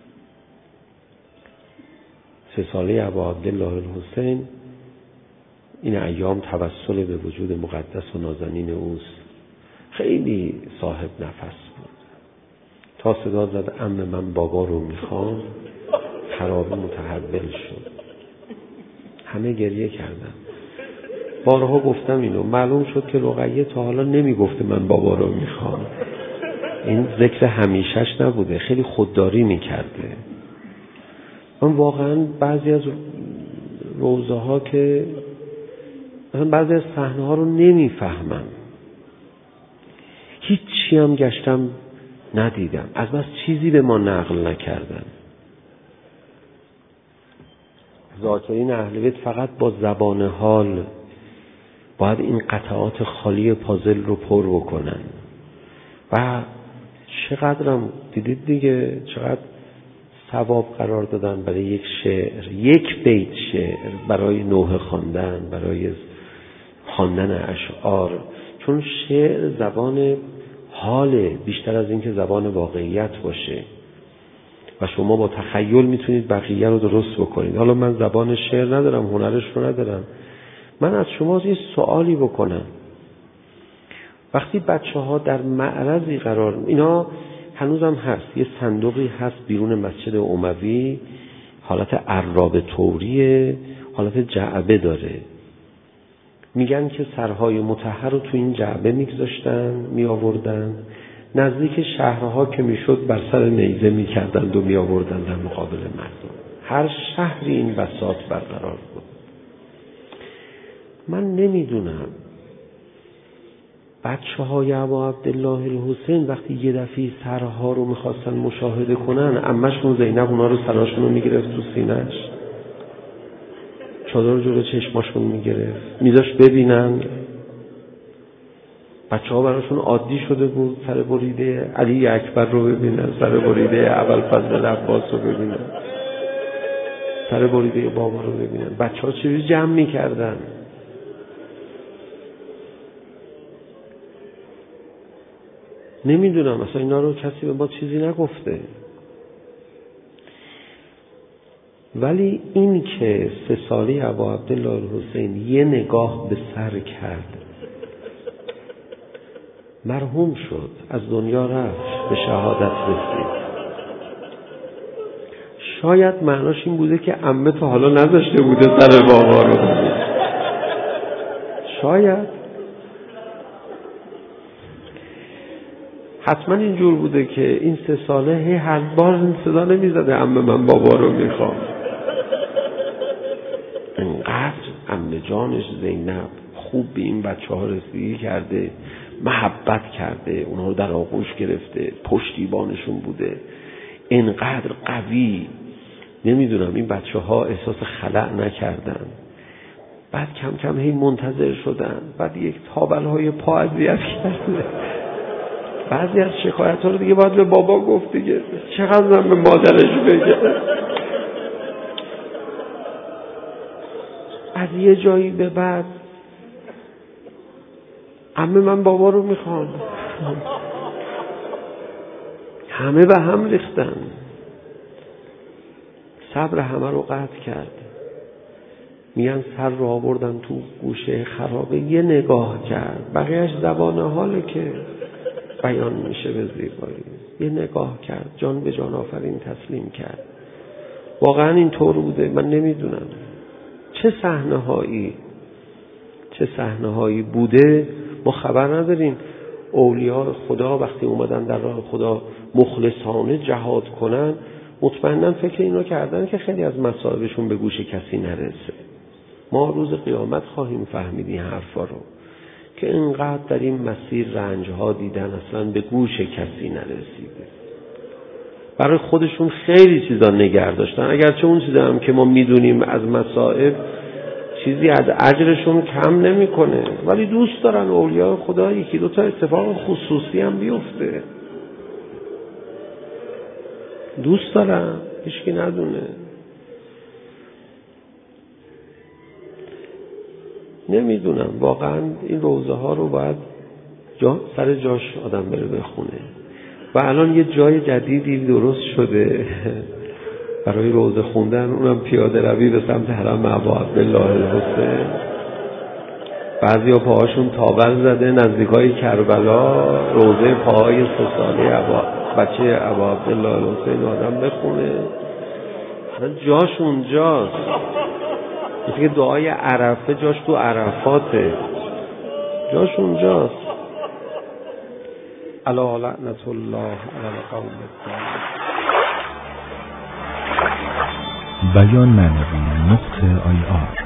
سه سالی ابا عبدالله الحسین این ایام توسل به وجود مقدس و نازنین اوست. خیلی صاحب نفس بود. تا صدا زد عم من بابا رو میخوام، خرابه متحول شد. همه گریه کردن. بارها گفتم اینو، معلوم شد که رقیه تا حالا نمیگفته من بابا رو میخوام. این ذکر همیشش نبوده، خیلی خودداری میکرده. من واقعا بعضی از روزه ها که مثلا بعضی از صحنه ها رو نمیفهمم، هیچی هم گشتم ندیدم، از بس چیزی به ما نقل نکردن. ذاکرین اهل بیت فقط با زبان حال باید این قطعات خالی پازل رو پر بکنن. و چقدرم دیدید دیگه، چقدر ثواب قرار دادن برای یک شعر، یک بیت شعر برای نوحه خواندن، برای خواندن اشعار. چون شعر زبان حاله بیشتر از اینکه زبان واقعیت باشه و شما با تخیل میتونید بقیه رو درست بکنید. حالا من زبان شعر ندارم، هنرش رو ندارم، من از شما یه سوالی بکنم. وقتی بچه ها در معرضی قرار، اینا هنوزم هست، یه صندوقی هست بیرون مسجد اموی، حالت عرابه طوریه، حالت جعبه داره. میگن که سرهای مطهر رو تو این جعبه میگذاشتن، میآوردن، نزدیک شهرها که میشد بر سر نیزه میکردند و میآوردن در مقابل مردم. هر شهری این بساط برقرار بود. من نمیدونم بچه های ابا عبدالله الحسین وقتی یه دفعه سرها رو میخواستن مشاهده کنن، عمه‌شون زینب اونا رو سراشون رو میگرفت تو سینه‌اش، چادر جلو چشماشون میگرفت، میذاشت ببینن. بچه ها براشون عادی شده بود سر بریده علی اکبر رو ببینن، سر بریده ابوالفضل عباس رو ببینن، سر بریده بابا رو ببینن. بچه ها چجوری جمع میکردن؟ نمیدونم، اصلا اینا رو کسی به ما چیزی نگفته. ولی این که سه سالی ابا عبدالله الحسین یه نگاه به سر کرد، مرحوم شد، از دنیا رفت، به شهادت رسید. شاید معناش این بوده که عمه تا حالا نذاشته بوده سر بابا رو ببینه. شاید حتما اینجور بوده که این سه ساله هی هر بار صدا نمیزده عمه من بابا رو میخوام. انقدر عمه جانش زینب خوب به این بچه ها رسیدگی کرده، محبت کرده، اونها رو در آغوش گرفته، پشتیبانشون بوده، انقدر قوی. نمیدونم این بچه ها احساس خلأ نکردن. بعد کم کم هی منتظر شدن، بعد یک تابل های پا اذیت کرده. بعضی از شکایت ها رو دیگه باید به بابا گفت دیگه، چقدر من به مادرش بگه. از یه جایی به بعد عمه من بابا رو میخوام. همه به هم ریختن، صبر همه رو قطع کرد. میان سر رو آوردن تو گوشه خرابه، یه نگاه کرد، بقیهش زبان حاله که بیان میشه به زیبایی. یه نگاه کرد، جان به جان آفرین تسلیم کرد. واقعا این طور بوده؟ من نمیدونم. چه صحنه هایی چه صحنه هایی بوده ما خبر نداریم. اولیاء خدا وقتی اومدن در راه خدا مخلصانه جهاد کنن، مطمئناً فکر اینو کردن که خیلی از مصائبشون به گوش کسی نرسه. ما روز قیامت خواهیم فهمید این حرفا رو که اینقدر در این مسیر رنجها دیدن اصلا به گوش کسی نرسیده. برای خودشون خیلی چیزا نگه داشتن، اگرچه اون چیزا هم که ما میدونیم از مصائب چیزی از اجرشون کم نمیکنه، ولی دوست دارن اولیاء خدا یکی دو تا اتفاق خصوصی هم بیفته. دوست دارن هیچکی ندونه. نمیدونم واقعا این روزه ها رو باید جا سر جاش آدم بره بخونه. و الان یه جای جدیدی درست شده برای روزه خوندن، اونم پیاده روی به سمت حرم ابا عبدالله الحسین. بعضیا پاهاشون تاول زده نزدیکای کربلا، روزه پاهای سه ساله ابا بچه ابا عبدالله الحسین آدم بخونه. جاش اونجاست. مثل که دعای عرفه جاش تو عرفاته، جاش اونجاست. الا لعنت الله علی القوم الظالمین. بیان معنوی نقطه آی آر